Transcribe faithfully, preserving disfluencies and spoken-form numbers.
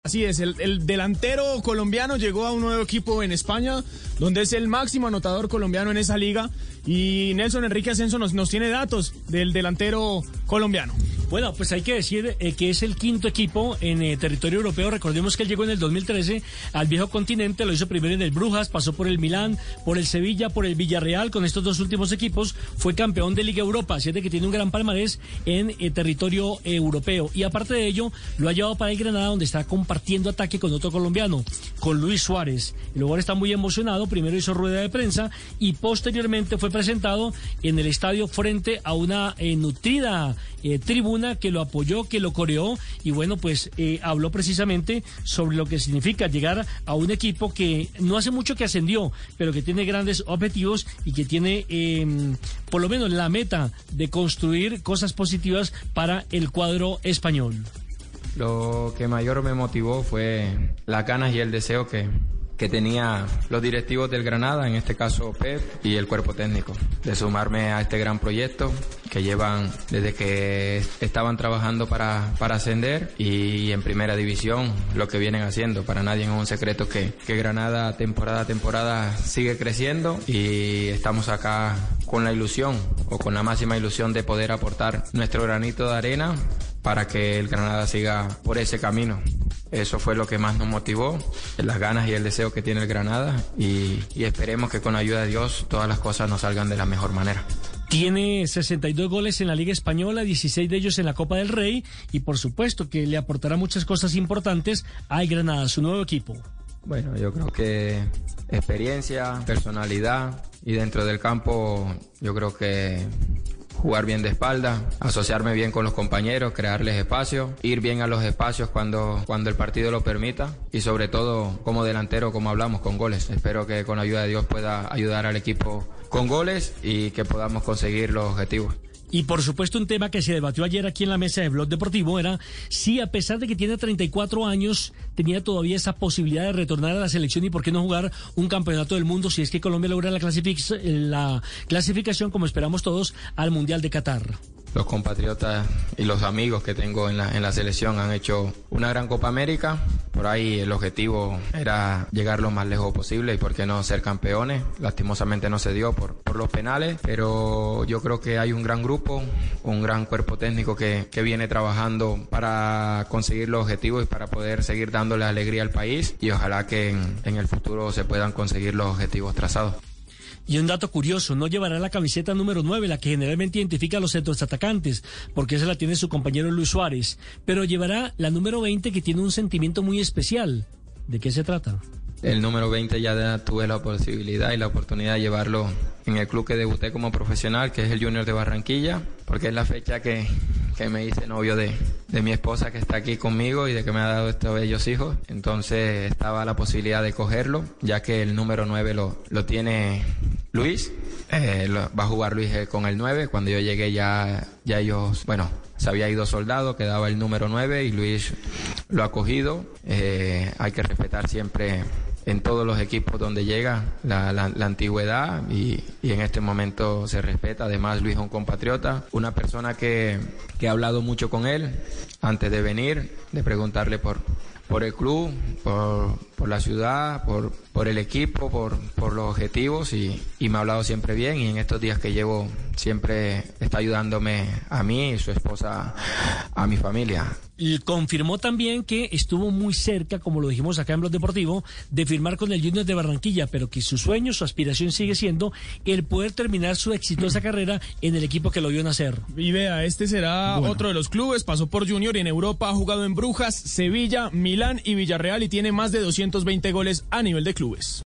Así es, el, el delantero colombiano llegó a un nuevo equipo en España, donde es el máximo anotador colombiano en esa liga, y Nelson Enrique Ascenso nos, nos tiene datos del delantero colombiano. Bueno, pues hay que decir eh, que es el quinto equipo en eh, territorio europeo. Recordemos que él llegó en el dos mil trece al viejo continente, lo hizo primero en el Brujas, pasó por el Milán, por el Sevilla, por el Villarreal. Con estos dos últimos equipos fue campeón de Liga Europa, así es de que tiene un gran palmarés en eh, territorio eh, europeo. Y aparte de ello, lo ha llevado para el Granada, donde está compartiendo ataque con otro colombiano, con Luis Suárez. El jugador está muy emocionado, primero hizo rueda de prensa y posteriormente fue presentado en el estadio frente a una eh, nutrida eh, tribuna que lo apoyó, que lo coreó, y bueno, pues eh, habló precisamente sobre lo que significa llegar a un equipo que no hace mucho que ascendió, pero que tiene grandes objetivos y que tiene eh, por lo menos la meta de construir cosas positivas para el cuadro español. Lo que mayor me motivó fue las ganas y el deseo que, que tenía los directivos del Granada, en este caso Pep y el cuerpo técnico, de sumarme a este gran proyecto que llevan desde que estaban trabajando para, para ascender, y en primera división lo que vienen haciendo. Para nadie es un secreto que, que Granada temporada a temporada sigue creciendo, y estamos acá con la ilusión, o con la máxima ilusión, de poder aportar nuestro granito de arena para que el Granada siga por ese camino. Eso fue lo que más nos motivó, las ganas y el deseo que tiene el Granada, y, y esperemos que con la ayuda de Dios todas las cosas nos salgan de la mejor manera. Tiene sesenta y dos goles en la Liga Española, dieciséis de ellos en la Copa del Rey, y por supuesto que le aportará muchas cosas importantes al Granada, su nuevo equipo. Bueno, yo creo que experiencia, personalidad, y dentro del campo yo creo que jugar bien de espalda, asociarme bien con los compañeros, crearles espacio, ir bien a los espacios cuando, cuando el partido lo permita, y sobre todo como delantero, como hablamos, con goles. Espero que con la ayuda de Dios pueda ayudar al equipo con goles y que podamos conseguir los objetivos. Y por supuesto un tema que se debatió ayer aquí en la mesa de Blog Deportivo era si, a pesar de que tiene treinta y cuatro años, tenía todavía esa posibilidad de retornar a la selección, y por qué no jugar un campeonato del mundo si es que Colombia logra la, clasific- la clasificación, como esperamos todos, al Mundial de Qatar. Los compatriotas y los amigos que tengo en la, en la selección han hecho una gran Copa América. Por ahí el objetivo era llegar lo más lejos posible y por qué no ser campeones. Lastimosamente no se dio por, por los penales, pero yo creo que hay un gran grupo, un gran cuerpo técnico que, que viene trabajando para conseguir los objetivos y para poder seguir dándole alegría al país, y ojalá que en, en el futuro se puedan conseguir los objetivos trazados. Y un dato curioso, no llevará la camiseta número nueve, la que generalmente identifica a los centros atacantes, porque esa la tiene su compañero Luis Suárez, pero llevará la número veinte, que tiene un sentimiento muy especial. ¿De qué se trata? El número veinte ya tuve la posibilidad y la oportunidad de llevarlo en el club que debuté como profesional, que es el Junior de Barranquilla, porque es la fecha que, que me hice novio de, de mi esposa, que está aquí conmigo y de que me ha dado estos bellos hijos. Entonces estaba la posibilidad de cogerlo, ya que el número nueve lo, lo tiene Luis. Eh, lo, va a jugar Luis con el nueve. Cuando yo llegué ya, ya ellos, bueno, se había ido Soldado, quedaba el número nueve y Luis lo ha cogido. Eh, hay que respetar siempre en todos los equipos donde llega la, la, la antigüedad, y, y en este momento se respeta. Además, Luis es un compatriota, una persona que, que ha hablado mucho con él antes de venir, de preguntarle por, por el club, por, por la ciudad, por, por el equipo, por, por los objetivos, y, y me ha hablado siempre bien, y en estos días que llevo siempre está ayudándome a mí y su esposa, a mi familia. Y confirmó también que estuvo muy cerca, como lo dijimos acá en Blog Deportivo, de firmar con el Junior de Barranquilla, pero que su sueño, su aspiración sigue siendo el poder terminar su exitosa carrera en el equipo que lo vio nacer. Y vea, este será bueno. Otro de los clubes, pasó por Junior y en Europa ha jugado en Brujas, Sevilla, Milán y Villarreal, y tiene más de doscientos veinte goles a nivel de clubes.